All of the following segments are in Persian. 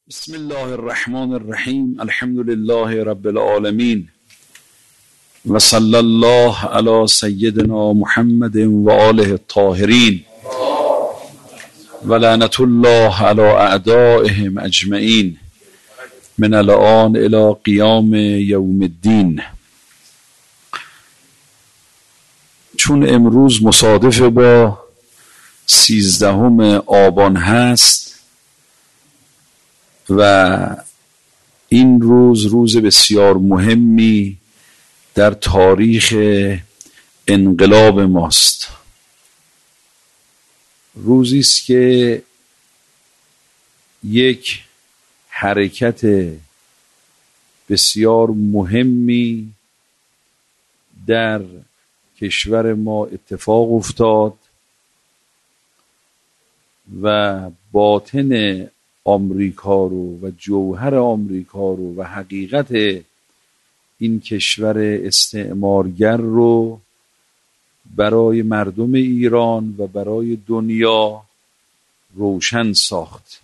بسم الله الرحمن الرحیم. الحمد لله رب العالمین و صلی الله علی سیدنا محمد و آله الطاهرین و لعنت الله علی اعدائهم اجمعین من الآن الی قیام یوم الدین. چون امروز مصادف با 13 آبان هست و این روز بسیار مهمی در تاریخ انقلاب ماست. روزی است که یک حرکت بسیار مهمی در کشور ما اتفاق افتاد و باطن آمریکا رو و جوهر آمریکا رو و حقیقت این کشور استعمارگر رو برای مردم ایران و برای دنیا روشن ساخت.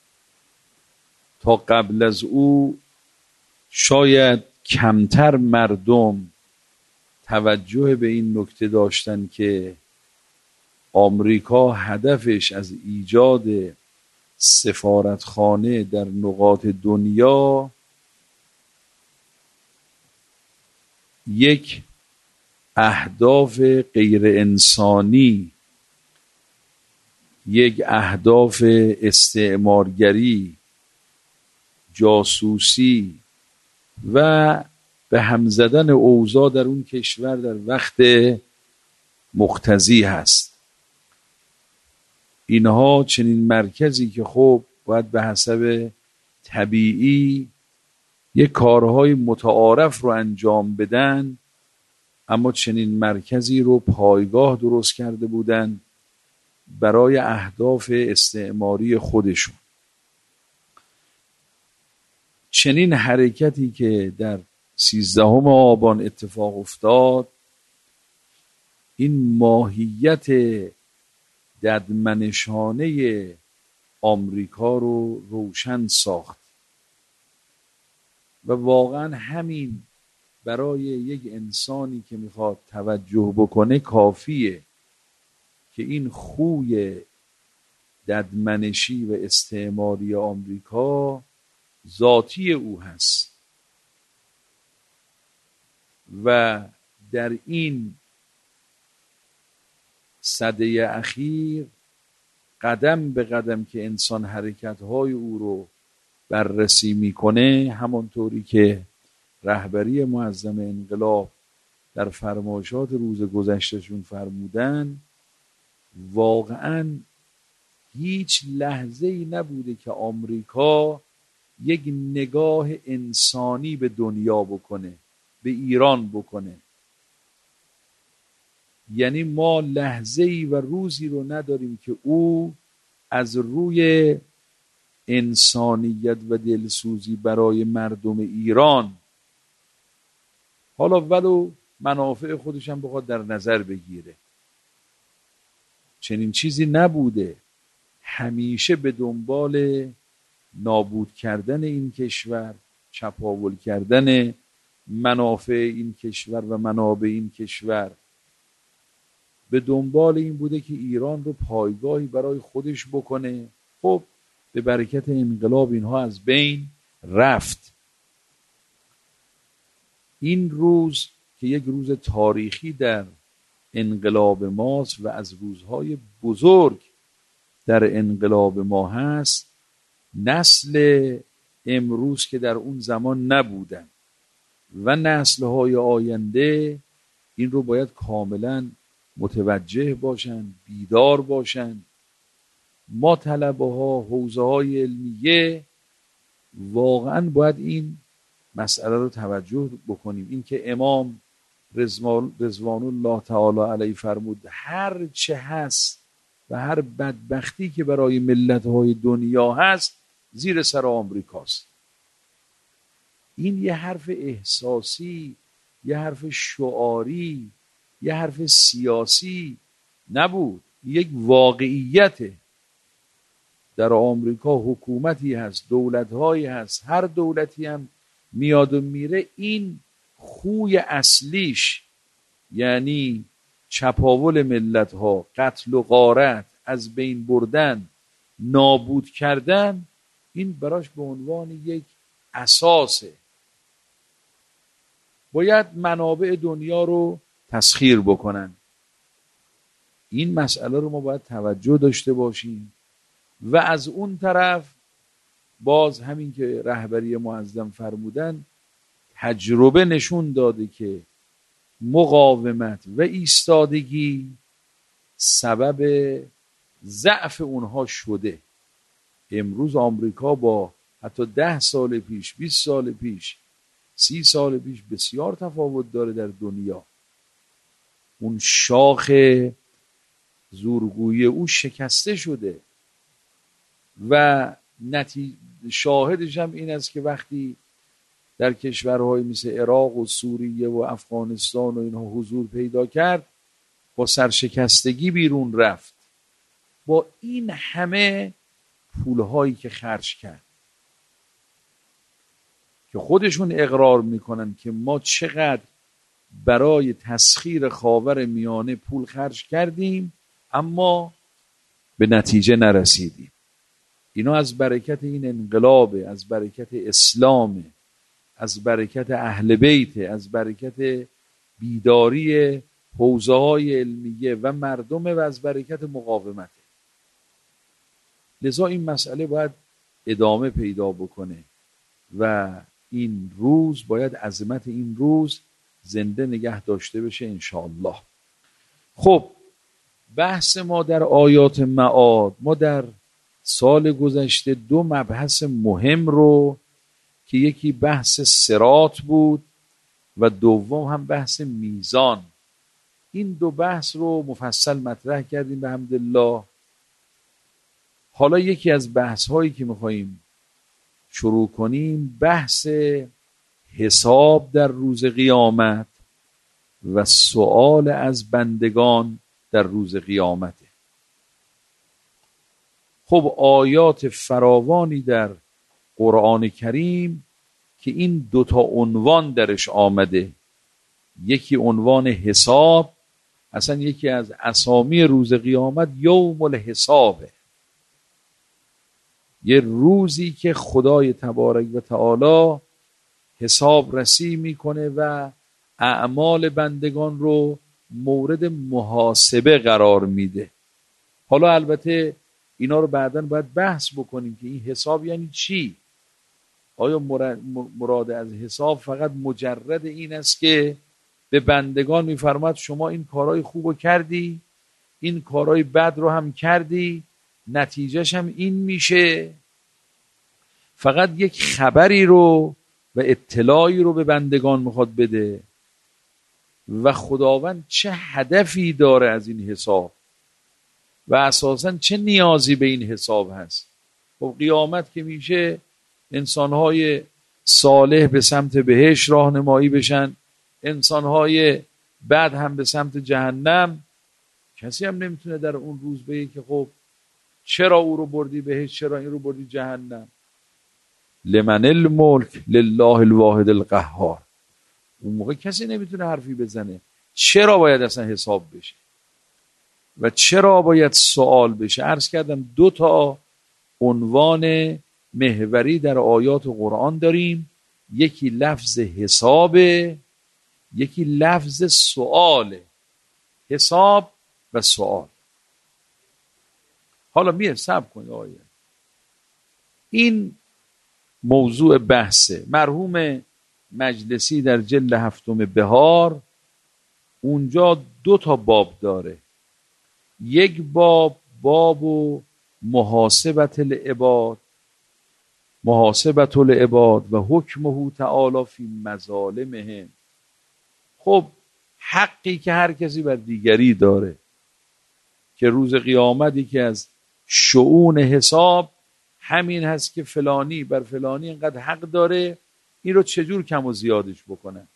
تا قبل از او شاید کمتر مردم توجه به این نکته داشتن که آمریکا هدفش از ایجاد سفارتخانه در نقاط دنیا یک اهداف غیر انسانی، یک اهداف استعمارگری، جاسوسی و به هم زدن اوضاع در اون کشور در وقت مقتضی هست. اینها چنین مرکزی که خب باید به حسب طبیعی یک کارهای متعارف رو انجام بدن، اما چنین مرکزی رو پایگاه درست کرده بودن برای اهداف استعماری خودشون. چنین حرکتی که در 13 آبان اتفاق افتاد، این ماهیت ددمنشانه آمریکا رو روشن ساخت و واقعا همین برای یک انسانی که میخواد توجه بکنه کافیه که این خوی ددمنشی و استعماری آمریکا ذاتی او هست و در این سده اخیر قدم به قدم که انسان حرکت‌های او رو بررسی میکنه، همانطوری که رهبری معظم انقلاب در فرمایشات روز گذشتهشون فرمودن، واقعاً هیچ لحظه‌ای نبوده که آمریکا یک نگاه انسانی به دنیا بکنه، به ایران بکنه. یعنی ما لحظه‌ای و روزی رو نداریم که او از روی انسانیت و دلسوزی برای مردم ایران، حالا ولو منافع خودش هم بخواد در نظر بگیره، چنین چیزی نبوده. همیشه به دنبال نابود کردن این کشور، چپاول کردن منافع این کشور و منابع این کشور، به دنبال این بوده که ایران رو پایگاهی برای خودش بکنه. خب به برکت انقلاب اینها از بین رفت. این روز که یک روز تاریخی در انقلاب ماست و از روزهای بزرگ در انقلاب ما هست، نسل امروز که در اون زمان نبودن و نسل‌های آینده این رو باید کاملا متوجه باشن، بیدار باشن. ما طلبه ها، حوزه های علمیه، واقعا باید این مسئله رو توجه بکنیم. این که امام رضوان الله تعالی علیه فرمود هر چه هست و هر بدبختی که برای ملت‌های دنیا هست زیر سر آمریکاست. این یه حرف احساسی، یه حرف شعاری، یه حرف سیاسی نبود، یک واقعیته. در آمریکا حکومتی هست، دولت‌هایی هست، هر دولتی هم میاد و میره، این خوی اصلیش یعنی چپاول ملت‌ها، قتل و غارت، از بین بردن، نابود کردن، این براش به عنوان یک اساسه. باید منابع دنیا رو تسخیر بکنن. این مسئله رو ما باید توجه داشته باشیم. و از اون طرف باز همین که رهبری معظم فرمودن، تجربه نشون داده که مقاومت و ایستادگی سبب ضعف اونها شده. امروز آمریکا با حتی 10 سال پیش، 20 سال پیش، 30 سال پیش بسیار تفاوت داره در دنیا. اون شاخ زورگویی او شکسته شده و شاهدش هم این است که وقتی در کشورهای مثل عراق و سوریه و افغانستان و اینها حضور پیدا کرد، با سرشکستگی بیرون رفت، با این همه پولهایی که خرج کرد، که خودشون اقرار میکنن که ما چقدر برای تسخیر خاور میانه پول خرج کردیم اما به نتیجه نرسیدیم. اینا از برکت این انقلابه، از برکت اسلامه، از برکت اهل بیته، از برکت بیداری حوزه‌های علمیه و مردمه و از برکت مقاومته. لذا این مسئله باید ادامه پیدا بکنه و این روز باید عظمت این روز زنده نگه داشته بشه انشاءالله. خب بحث ما در آیات معاد، ما در سال گذشته 2 مبحث مهم رو که یکی بحث صراط بود و دوم هم بحث میزان، این 2 بحث رو مفصل مطرح کردیم به حمدالله. حالا یکی از بحث هایی که میخواییم شروع کنیم بحث حساب در روز قیامت و سؤال از بندگان در روز قیامته. خب آیات فراوانی در قرآن کریم که این 2 عنوان درش آمده، یکی عنوان حساب، اصلا یکی از اسامی روز قیامت یوم الحسابه، یه روزی که خدای تبارک و تعالی حساب رسی میکنه و اعمال بندگان رو مورد محاسبه قرار میده. حالا البته اینا رو بعداً باید بحث بکنیم که این حساب یعنی چی. آیا مراد از حساب فقط مجرد این است که به بندگان میفرماد شما این کارهای خوب رو کردی، این کارهای بد رو هم کردی، نتیجهش هم این میشه، فقط یک خبری رو و اطلاعی رو به بندگان میخواد بده و خداوند چه هدفی داره از این حساب و اساساً چه نیازی به این حساب هست. خب قیامت که میشه انسانهای صالح به سمت بهشت راهنمایی بشن، انسانهای بد هم به سمت جهنم. کسی هم نمیتونه در اون روز بگه که خب چرا او رو بردی بهشت، چرا این رو بردی جهنم. لمن الملک لله الواحد القهار. اون موقع کسی نمیتونه حرفی بزنه. چرا باید اصلا حساب بشه و چرا باید سوال بشه؟ عرض کردم 2 عنوان محوری در آیات قرآن داریم، یکی لفظ حسابه، یکی لفظ سؤاله. حساب و سؤال. حالا میه صبر کنید آیه. این موضوع بحثه. مرحوم مجلسی در جلد 7 بهار اونجا 2 باب داره. یک باب و محاسبت العباد و حکمه تعالی فی مظالمهم. خب حقی که هر کسی بر دیگری داره که روز قیامتی که از شؤون حساب همین هست که فلانی بر فلانی اینقدر حق داره، این رو چجور کم و زیادش بکنن.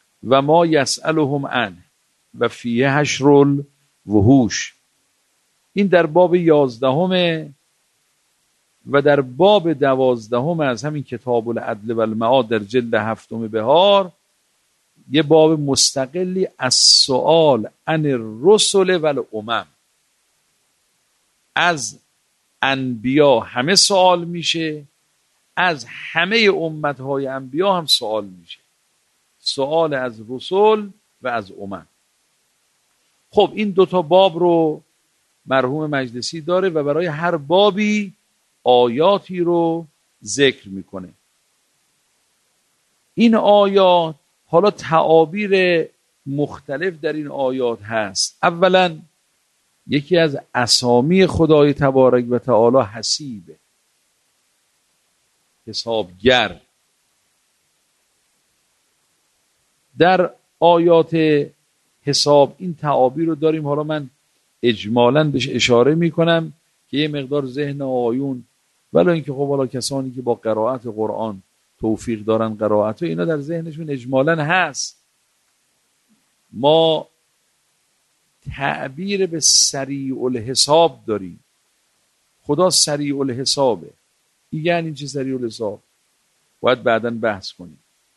و ما یسألهم عنه و فیه حشر الوحوش. این در باب 11 و در باب 12 از همین کتاب العدل و المعاد در جلد 7 بهار یه باب مستقلی از سؤال عن الرسل و الامم، از انبیا همه سوال میشه، از همه امتهای انبیا هم سوال میشه، سوال از رسل و از امم. خب این دوتا باب رو مرحوم مجلسی داره و برای هر بابی آیاتی رو ذکر میکنه. این آیات حالا تعابیر مختلف در این آیات هست. اولا یکی از اسامی خدای تبارک و تعالی حسیبه، حسابگر. در آیات حساب این تعابیر رو داریم. حالا من اجمالاً بهش اشاره میکنم که یه مقدار ذهن آیون، ولی اینکه خب حالا کسانی که با قرائت قرآن توفیق دارن قرائت و اینا در ذهنشون اجمالاً هست. ما تعبیر به سریع الحساب داریم. خدا سریع الحسابه. یعنی چه سریع الحساب؟ باید بعداً بحث کنیم.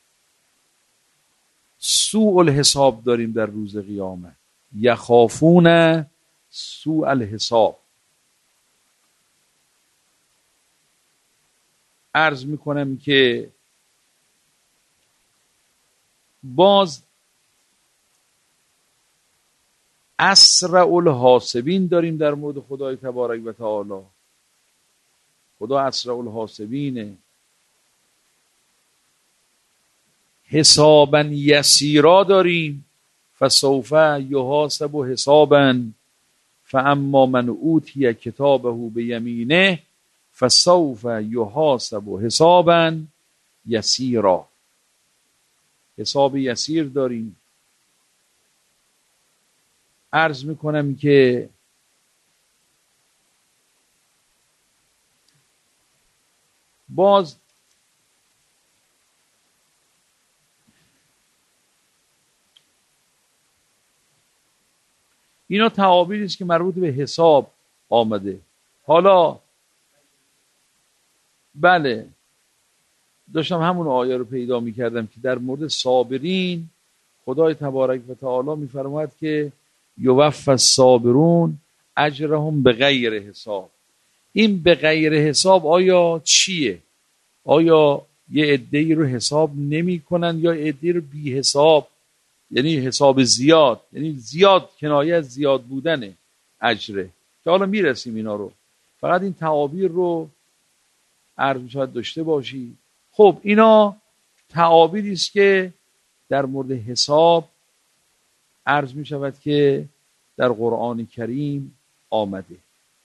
سوء الحساب داریم در روز قیامت. یخافون سوء الحساب. عرض میکنم که باز اسرع الحاسبین داریم در مورد خدای تبارک و تعالی. خدا اسرع الحاسبینه. حسابا یسیرا داریم، فسوف یحاسب حسابا فاما من اوتی کتابه بیمینه فسوف یحاسب حسابا یسیرا. حساب یسیر داریم. عرض میکنم که باز اینا تعابیری است که مربوط به حساب آمده. حالا بله داشتم همون آیه رو پیدا میکردم که در مورد صابرین خدای تبارک و تعالی میفرماید که یوفی الصابرون اجرهم بغیر حساب. این بغیر حساب آیا چیه؟ آیا یه عده‌ای رو حساب نمی کنن یا عده‌ای رو بی حساب، یعنی حساب زیاد، یعنی زیاد کنایه از زیاد بودن اجره، که حالا میرسیم اینا رو. فقط این تعابیر رو عرض می‌شود داشته باشی. خب اینا تعابیری است که در مورد حساب عرض می‌شود که در قرآن کریم آمده.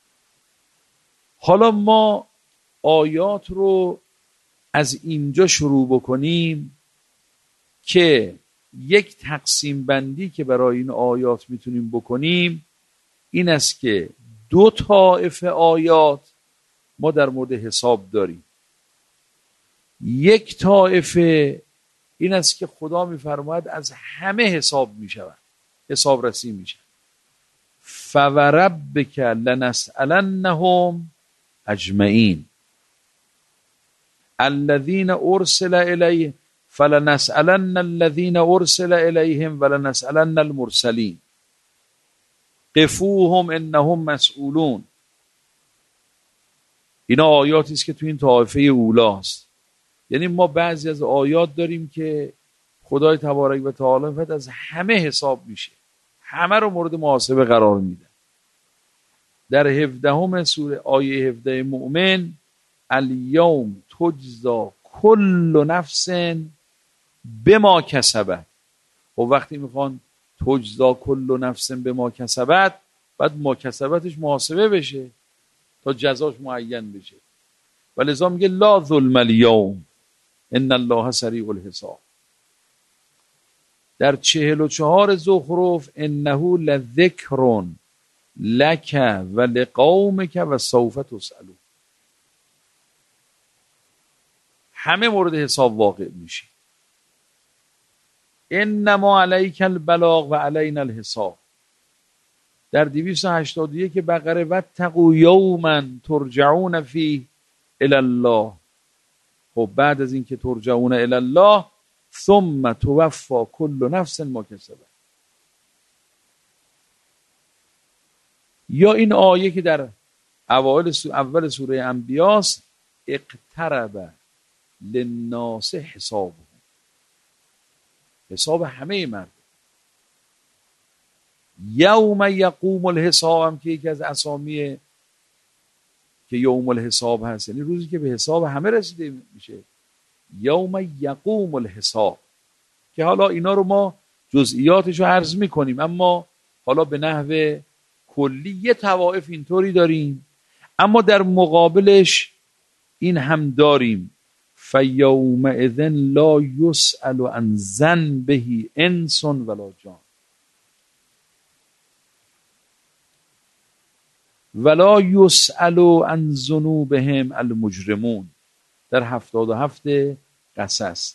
حالا ما آیات رو از اینجا شروع بکنیم که یک تقسیم بندی که برای این آیات میتونیم بکنیم این است که 2 طایفه آیات ما در مورد حساب داریم. یک طایفه این است که خدا میفرماید از همه حساب میشود، حساب رسی میشه. فوربک لنسألنهم اجمعین الذین ارسل الیهم فلنسألن الذین ارسل الیهم ولنسألن المرسلین قفوهم انهم مسئولون. اینا آیاتی است که تو این طایفه اولاست. یعنی ما بعضی از آیات داریم که خدای تبارک و تعالی فقط از همه حساب میشه، همه رو مورد محاسبه قرار میده. در 17 سوره آیه 17 مؤمن الیوم تجزا کل نفس بما کسبت. و وقتی میخوان تجزا کل نفس بما کسبت، بعد ما کسبتش محاسبه بشه تا جزاش معین بشه. ولذا میگه لا ظلم الیوم ان الله سریع الحساب. در 44 زخرف انه لذکر لک و لقومک و سوف تسألون. همه مورد حساب واقع میشه. انما علیک البلاغ و علینا الحساب. در 281 بقره واتقوا یوما ترجعون فیه الی الله. خب بعد از اینکه ترجعون الی الله ثم توفی کل نفس ما کسبت. یا این آیه که در اول سوره انبیاست اقترب للناس حسابهم، حساب همه مردم. یوم یقوم الحساب هم که یکی از اسامی که یوم الحساب هست، یعنی روزی که به حساب همه رسیده میشه. یوم یقوم الحساب که حالا اینا رو ما جزئیاتش رو عرض میکنیم، اما حالا به نحو کلی یه طوائف اینطوری داریم، اما در مقابلش این هم داریم فیومئذ لا یسأل عن ذنبه انس ولا جان ولا یسأل عن ذنوبهم المجرمون در 77 قصص.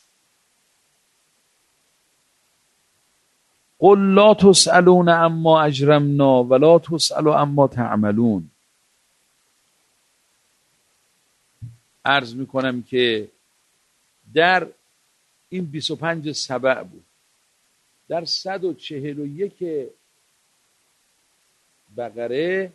قل لا تسألون عما اجرمنا ولا تسألوا عما تعملون. عرض میکنم که در این 25 سبع بود، در 141 بقره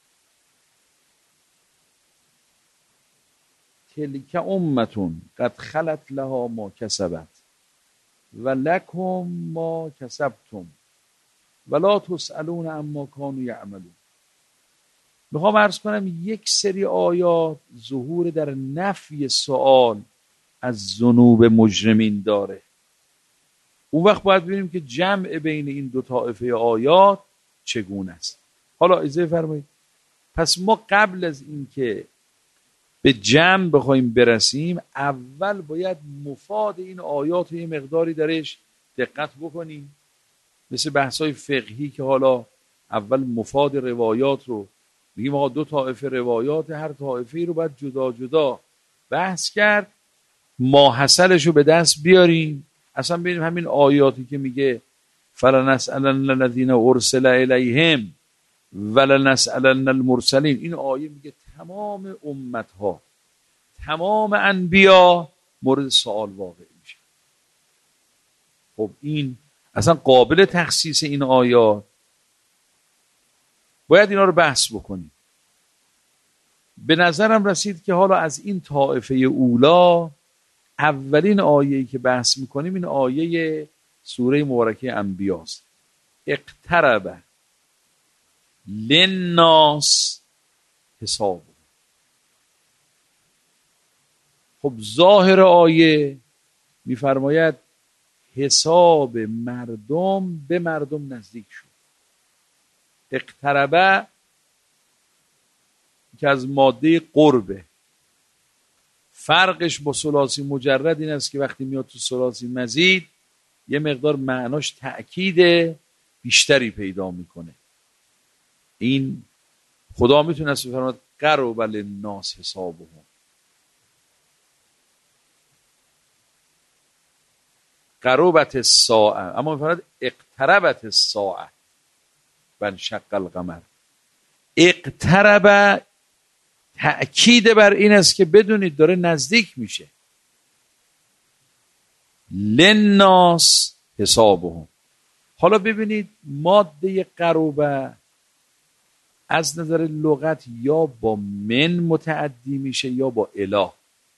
تلک امتون قد خلت لها ما کسبت و لکم ما کسبتم ولا تسألون عما کانوا یعملون. میخوام عرض کنم یک سری آیات ظهور در نفی سؤال از ذنوب مجرمین داره. اون وقت باید ببینیم که جمع بین این دو طایفه آیات چگونه است. حالا اجازه فرمایید، پس ما قبل از اینکه به جمع بخوایم برسیم اول باید مفاد این آیات یه مقداری درش دقت بکنیم، مثل بحث‌های فقهی که حالا اول مفاد روایات رو میگیم آقا دو طایفه روایات، هر طایفه رو باید جدا جدا بحث کرد، ماحصلش رو به دست بیاریم. اصلا ببینیم همین آیاتی که میگه فلنسألن الذین ارسل الیهم ولنسألن المرسلین، این آیه میگه تمام امتها، تمام انبیا مورد سوال واقع میشه. خب این اصلا قابل تخصیص این آیات، باید اینا رو بحث بکنیم. به نظرم رسید که حالا از این طائفه اولا اولین آیه‌ای که بحث میکنیم این آیه سوره مبارکه انبیاست. اقترب للناس حساب. خب ظاهر آیه میفرماید حساب مردم به مردم نزدیک شد. اقتربه که از ماده قربه، فرقش با ثلاثی مجرد این است که وقتی میاد تو ثلاثی مزید یه مقدار معناش تأکید بیشتری پیدا میکنه. این خدا میتونه از فرماید قرب للناس حسابهم. قربت الساعه، اما میفرماید اقتربت الساعه وانشق القمر. اقترب تأکید بر این است که بدونید داره نزدیک میشه. للناس حسابهم. حالا ببینید ماده قربه از نظر لغت یا با من متعدی میشه یا با اله.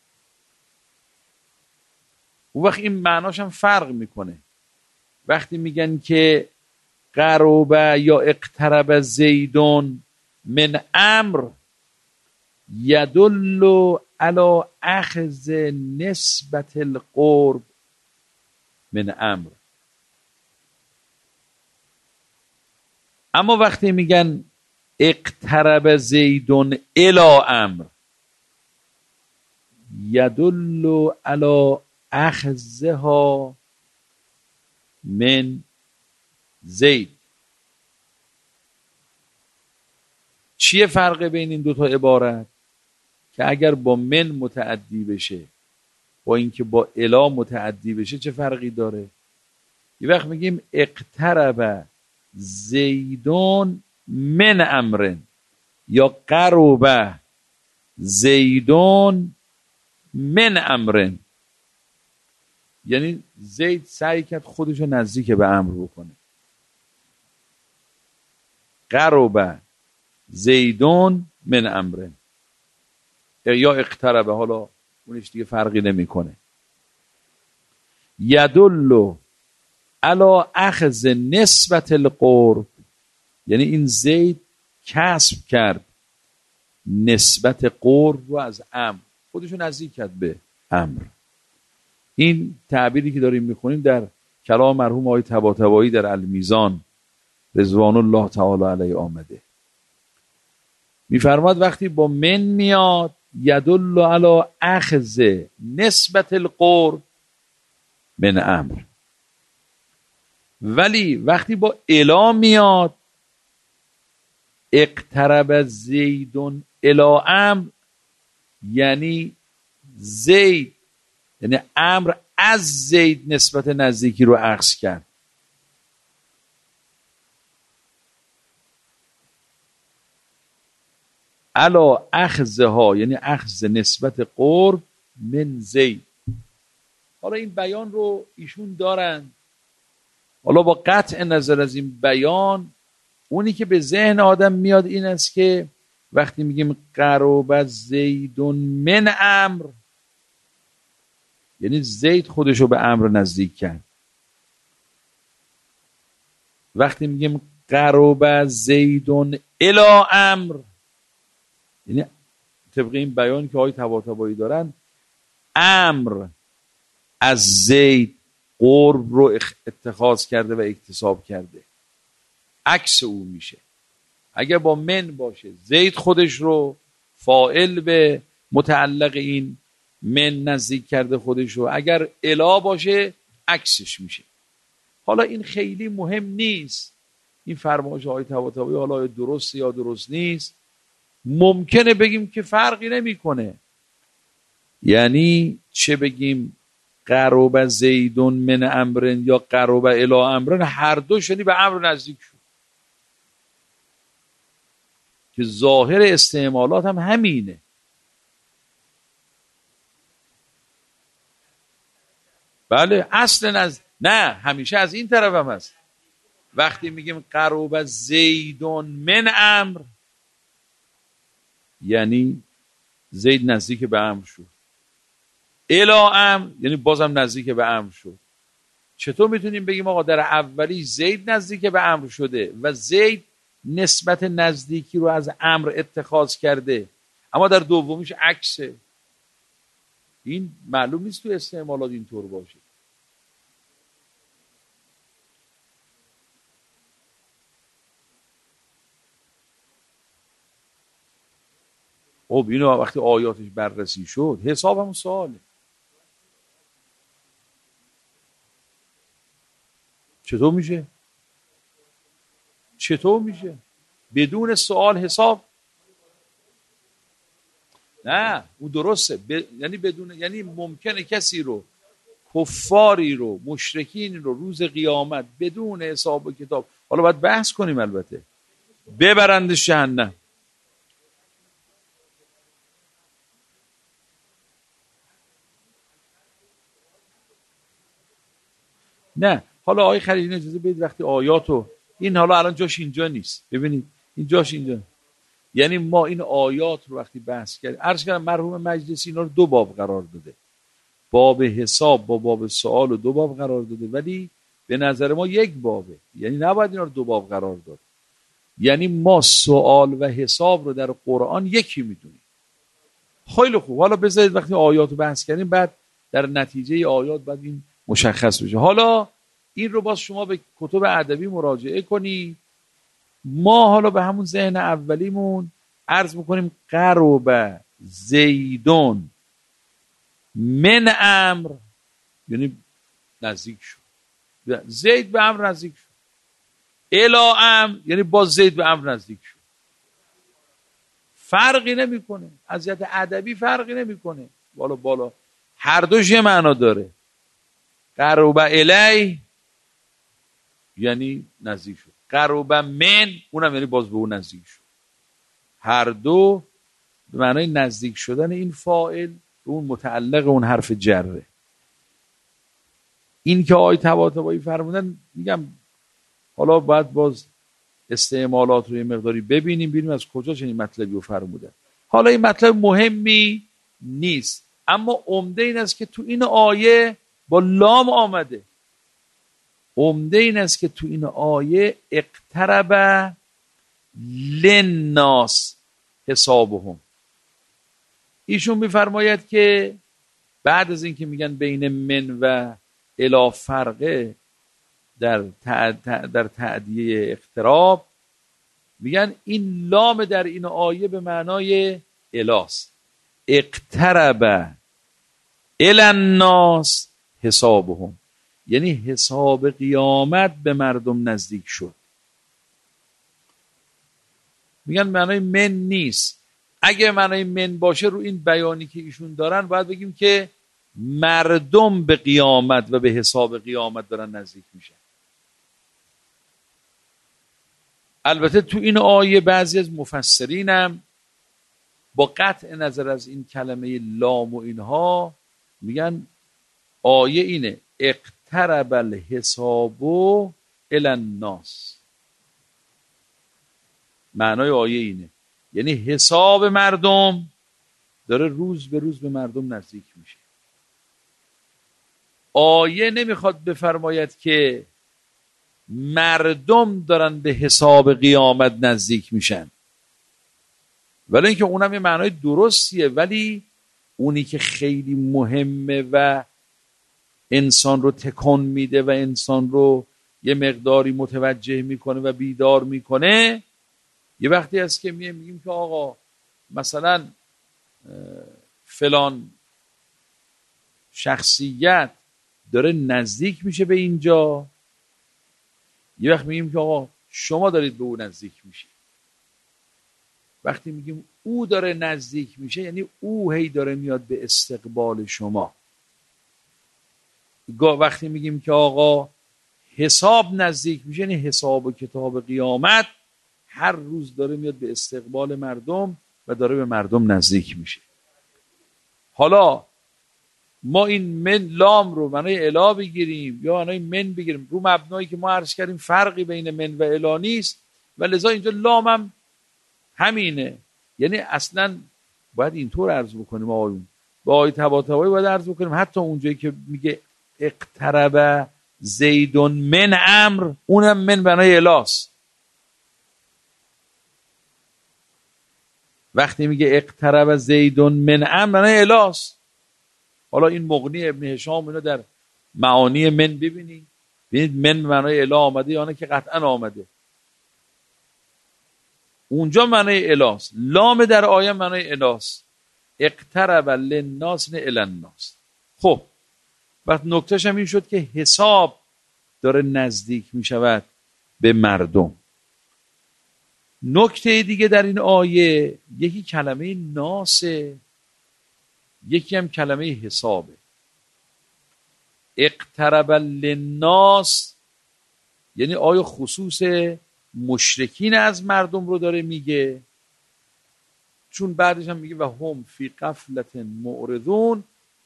اون وقت این معناش هم فرق میکنه. وقتی میگن که قربه یا اقترب زیدون من امر یدل علی اخذ نسبت القرب من امر. اما وقتی میگن اقترب زیدون الی امر یدل علی اخذها من زید. چیه فرق بین این دوتا عبارت؟ که اگر با من متعدی بشه با اینکه با الا متعدی بشه چه فرقی داره؟ یه وقت میگیم اقترب زیدون من امر یا قرب زیدون من امر، یعنی زید سعی کرد خودشو نزدیک به امر بکنه. قرب زیدون من امر یا اقترب، حالا اونش دیگه فرقی نمیکنه. یدل علی اخذ نسبت القرب، یعنی این زید کسب کرد نسبت قرب رو از امر، خودشو نزدیک کرد به امر. این تعبیری که داریم میخونیم در کلام مرحوم آقای طباطبایی در المیزان رضوان الله تعالی علیه آمده. میفرماد وقتی با من میاد یدل علی اخذ نسبت القرب من امر، ولی وقتی با الا میاد اقترب زیدون الی امر، یعنی زید، یعنی امر از زید نسبت نزدیکی رو اخذ کرد. الا اخذها، یعنی اخذ نسبت قرب من زید. حالا این بیان رو ایشون دارن، حالا با قطع نظر از این بیان اونی که به ذهن آدم میاد این است که وقتی میگیم قرب زیدون من امر، یعنی زید خودشو به امر نزدیک کرد. وقتی میگیم قرب زیدون الی امر، یعنی طبق این بیان که آقای طباطبایی دارن امر از زید قرب رو اتخاذ کرده و اکتساب کرده، عکس او میشه. اگر با من باشه زید خودش رو فاعل به متعلق این من نزدیک کرده خودش رو، اگر الا باشه عکسش میشه. حالا این خیلی مهم نیست، این فرمایش آقای طباطبایی حالا درست یا درست نیست، ممکنه بگیم که فرقی نمیکنه، یعنی چه بگیم قرب زیدون من امرن یا قرب الی امرن، هر دوش یعنی به امر نزدیک شد، که ظاهر استعمالات هم همینه. بله اصلا نه، همیشه از این طرف هم هست. وقتی میگیم قرب زیدون من امر، یعنی زید نزدیک به امر شد. الی امر یعنی بازم نزدیک به امر شد. چطور میتونیم بگیم آقا در اولی زید نزدیک به امر شده و زید نسبت نزدیکی رو از امر اتخاذ کرده، اما در دومیش عکسه؟ این معلوم نیست تو استعمالات اینطور باشه. خب اینو وقتی آیاتش بررسی شد حساب همون سواله. چطور میشه؟ چطور میشه؟ بدون سوال حساب؟ نه اون درسته، یعنی بدون، یعنی ممکنه کسی رو، کفاری رو، مشرکین رو روز قیامت بدون حساب و کتاب، حالا باید بحث کنیم البته، ببرندش جهنم. نه حالا آقای خلیلی اجازه بدید وقتی آیاتو، این حالا الان جاش اینجا نیست، ببینید این جاش اینجا، یعنی ما این آیات رو وقتی بحث کردیم، عرض کردم مرحوم مجلسی اینا رو دو باب قرار داده، باب حساب با باب سوال رو دو باب قرار داده، ولی به نظر ما یک بابه، یعنی نباید اینا رو دو باب قرار داد. یعنی ما سوال و حساب رو در قرآن یکی میدونیم. خیلی خوب، حالا بذارید وقتی آیات رو بحث کردیم بعد در نتیجه آیات بعد این مشخص بشه. حالا این رو باز شما به کتب ادبی مراجعه کنی، ما حالا به همون ذهن اولیمون عرض بکنیم قرب زیدون من امر، یعنی نزدیک شد، زید به امر نزدیک شد. الی امر یعنی با زید به امر نزدیک شد. فرقی نمیکنه، از جهت ادبی فرقی نمیکنه، بالا هر دوش یه معنا داره. قرب الی یعنی نزدیک شد، قرب من اونم یعنی باز به اون نزدیک شد. هر دو به معنای نزدیک شدن این فاعل به اون متعلق اون حرف جره. این که آقای طباطبایی فرمودن، میگم حالا باید باز استعمالات رو یه مقداری ببینیم از کجا چنین مطلبی رو فرمودن. حالا این مطلب مهمی نیست، اما عمده این است که تو این آیه با لام آمده. عمده این است که تو این آیه اقترب للناس حسابهم. ایشون میفرماید که بعد از این که میگن بین من و الی فرقه در تعدیه اقتراب، میگن این لام در این آیه به معنای الاست. اقترب الی الناس حسابهم، یعنی حساب قیامت به مردم نزدیک شد. میگن معنای من نیست. اگه معنای من باشه رو این بیانی که ایشون دارن باید بگیم که مردم به قیامت و به حساب قیامت دارن نزدیک میشن. البته تو این آیه بعضی از مفسرینم با قطع نظر از این کلمه لام و اینها میگن آیه اینه اقترب الحساب الی الناس. معنای آیه اینه، یعنی حساب مردم داره روز به روز به مردم نزدیک میشه. آیه نمیخواد بفرماید که مردم دارن به حساب قیامت نزدیک میشن، ولی اینکه اونم یه معنای درستیه، ولی اونی که خیلی مهمه و انسان رو تکون میده و انسان رو یه مقداری متوجه میکنه و بیدار میکنه، یه وقتی هست که میگیم که آقا مثلا فلان شخصیت داره نزدیک میشه به اینجا، یه وقت میگیم که آقا شما دارید به او نزدیک میشید. وقتی میگیم او داره نزدیک میشه یعنی او هی داره میاد به استقبال شما. وقتی میگیم که آقا حساب نزدیک میشه یعنی حساب و کتاب قیامت هر روز داره میاد به استقبال مردم و داره به مردم نزدیک میشه. حالا ما این من لام رو معنای الا بگیریم یا معنای من بگیریم، رو مبنایی که ما عرض کردیم فرقی بین من و الا نیست و لذا اینجا لام هم همینه. یعنی اصلا باید اینطور عرض بکنیم آقایون، با آیه طباطبایی باید عرض بکنیم حتی اونجایی که میگه اقترب زید من امر، اونم من بنای الاست. وقتی میگه اقترب زید من امر بنای الاست. حالا این مغنی ابن هشام اینو در معانی من ببینید من معنای اله آمده یا نه که قطعا آمده. اونجا معنای الاست، لام در آیه معنای الاست. اقترب للناس نه الی الناس. خب وقت نکتهش هم این شد که حساب داره نزدیک می شود به مردم. نکته دیگه در این آیه یکی کلمه ناسه، یکی هم کلمه حسابه. اقترب للناس یعنی آیا خصوص مشرکین از مردم رو داره میگه، چون بعدش هم میگه و هم فی غفلة معرضون،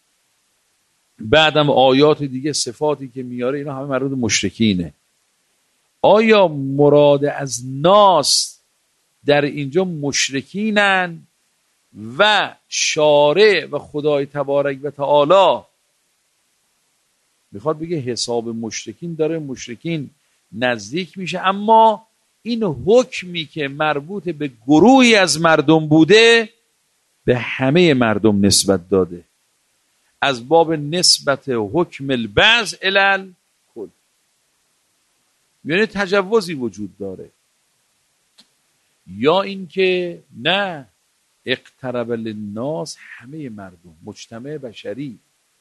بعدم آیات دیگه صفاتی که میاره اینا همه مربوط به مشرکینه. آیا مراد از ناس در اینجا مشرکینن و شارع و خدای تبارک و تعالی میخواد بگه حساب مشرکین داره مشرکین نزدیک میشه، اما این حکمی که مربوط به گروهی از مردم بوده به همه مردم نسبت داده، از باب نسبت حکم البعض الی الکل، یعنی تجوزی وجود داره. یا اینکه نه، اقترب للناس همه مردم، مجتمع بشری.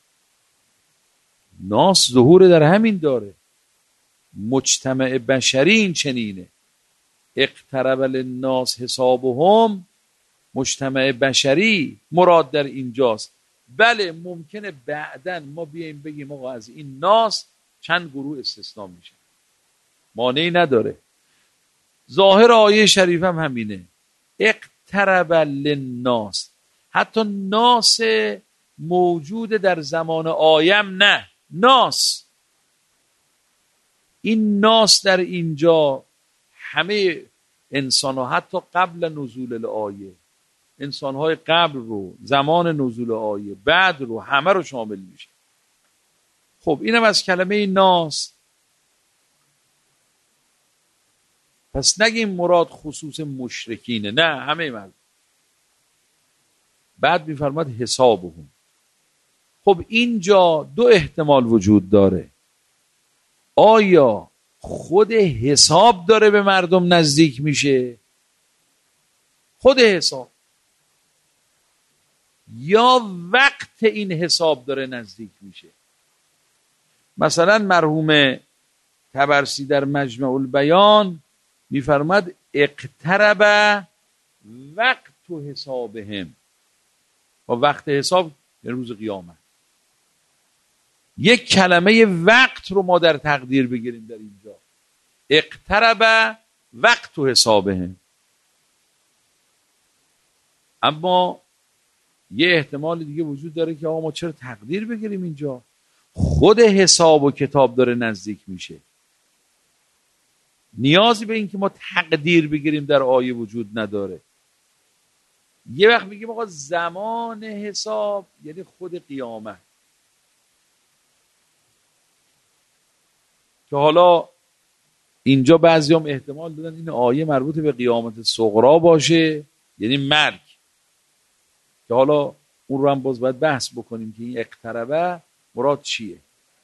ناس ظهور در همین داره، مجتمع بشری این چنینه. اقترب للناس حسابهم، مجتمع بشری مراد در اینجاست. بله ممکنه بعداً ما بیایم بگیم آقا از این ناس چند گروه استثناء میشه، مانعی نداره، ظاهر آیه شریف هم همینه، اقترب للناس. حتی ناس موجود در زمان آیم نه، ناس، این ناس در اینجا همه انسان ها، حتی قبل نزول الآیه، انسان های قبل رو، زمان نزول آیه، بعد رو، همه رو شامل میشه. خب اینم از کلمه ناس. پس نگیم مراد خصوص مشرکینه، نه، همه مردم. بعد میفرماد حسابهم. خب اینجا دو احتمال وجود داره. آیا خود حساب داره به مردم نزدیک میشه، خود حساب، یا وقت این حساب داره نزدیک میشه؟ مثلا مرحوم طبرسی در مجمع البیان میفرماد اقترب وقت حسابهم. و وقت حساب یعنی روز قیامت. یک کلمه وقت رو ما در تقدیر بگیریم در اینجا، اقترب وقت حسابهم. اما یه احتمال دیگه وجود داره که آقا ما چرا تقدیر بگیریم اینجا؟ خود حساب و کتاب داره نزدیک میشه. نیازی به این که ما تقدیر بگیریم در آیه وجود نداره. یه وقت میگیم آقا زمان حساب یعنی خود قیامت، که حالا اینجا بعضی هم احتمال دادن این آیه مربوط به قیامت صغرا باشه، یعنی مرگ، که حالا اون رو هم باز باید بحث بکنیم که این اقتربه مراد چیه.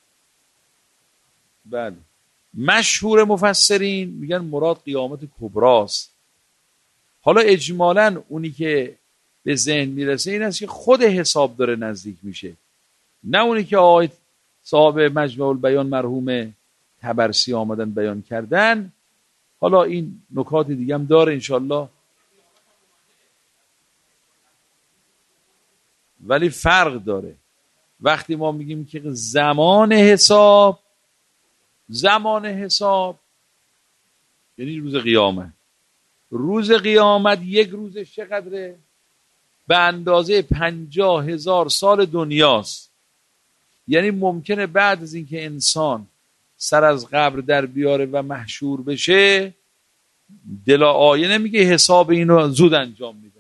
بله، مشهور مفسرین میگن مراد قیامت کبراست. حالا اجمالاً اونی که به ذهن میرسه این است که خود حساب داره نزدیک میشه، نه اونی که آقای صاحب مجمع البیان مرحوم طبرسی آمدن بیان کردن. حالا این نکات دیگه هم داره انشالله، ولی فرق داره. وقتی ما میگیم که زمان حساب یعنی روز قیامت. روز قیامت یک روزش چقدره؟ به اندازه 50,000 سال دنیاست. یعنی ممکنه بعد از اینکه انسان سر از قبر در بیاره و محشور بشه، دل آیه نمیگه حساب اینو زود انجام میدن،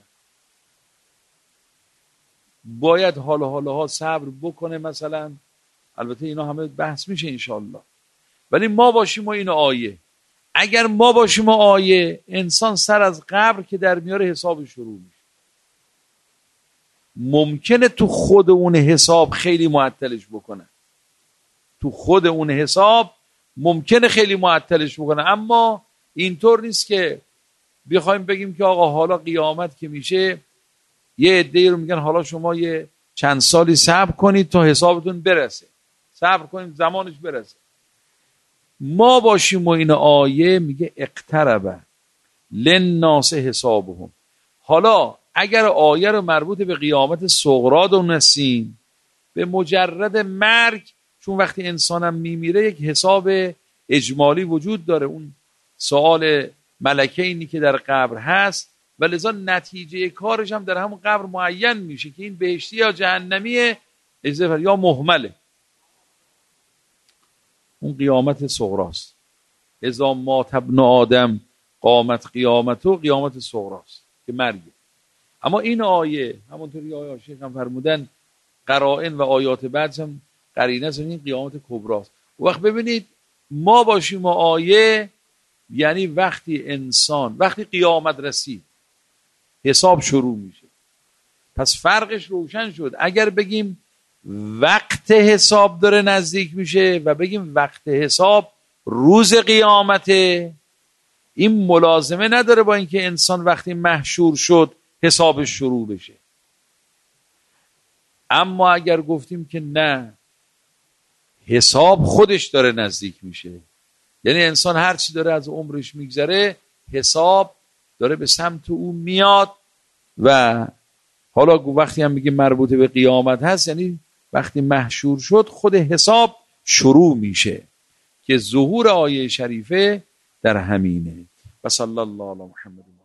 باید حالا صبر بکنه مثلا. البته اینا همه بحث میشه انشالله، ولی ما باشیم و این آیه، اگر ما باشیم و آیه، انسان سر از قبر که در میاره حساب شروع میشه. ممکنه تو خود اون حساب خیلی معطلش بکنه، ممکنه خیلی معطلش بکنه، اما اینطور نیست که بخوایم بگیم که آقا حالا قیامت که میشه، یه عده‌ای رو میگن حالا شما یه چند سالی صبر کنید تا حسابتون برسه، صبر کنید زمانش برسه. ما باشیم و این آیه میگه اقترب للناس حسابهم. حالا اگر آیه رو مربوط به قیامت صغرا دونستیم، به مجرد مرگ، چون وقتی انسانم میمیره یک حساب اجمالی وجود داره، اون سوال ملکینی که در قبر هست، و لذا نتیجه کارش هم در همون قبر معین میشه که این بهشتی یا جهنمیه یا مهمله. اون قیامت صغراست. اذا مات ابن آدم قامت قیامته، قیامت صغراست که مرگه. اما این آیه همونطوری که آیه شیخ هم فرمودن، قرائن و آیات بعد هم قرینه است، این قیامت کبراست. وقت ببینید ما باشیم و آیه یعنی وقتی قیامت رسید حساب شروع میشه. پس فرقش روشن شد. اگر بگیم وقت حساب داره نزدیک میشه و بگیم وقت حساب روز قیامته، این ملازمه نداره با اینکه انسان وقتی محشور شد حسابش شروع بشه. اما اگر گفتیم که نه، حساب خودش داره نزدیک میشه، یعنی انسان هر چی داره از عمرش میگذره حساب داره به سمت اون میاد، و حالا وقتی هم میگه مربوط به قیامت هست یعنی وقتی محشور شد خود حساب شروع میشه، که ظهور آیه شریفه در همینه. و صلی الله علی محمد.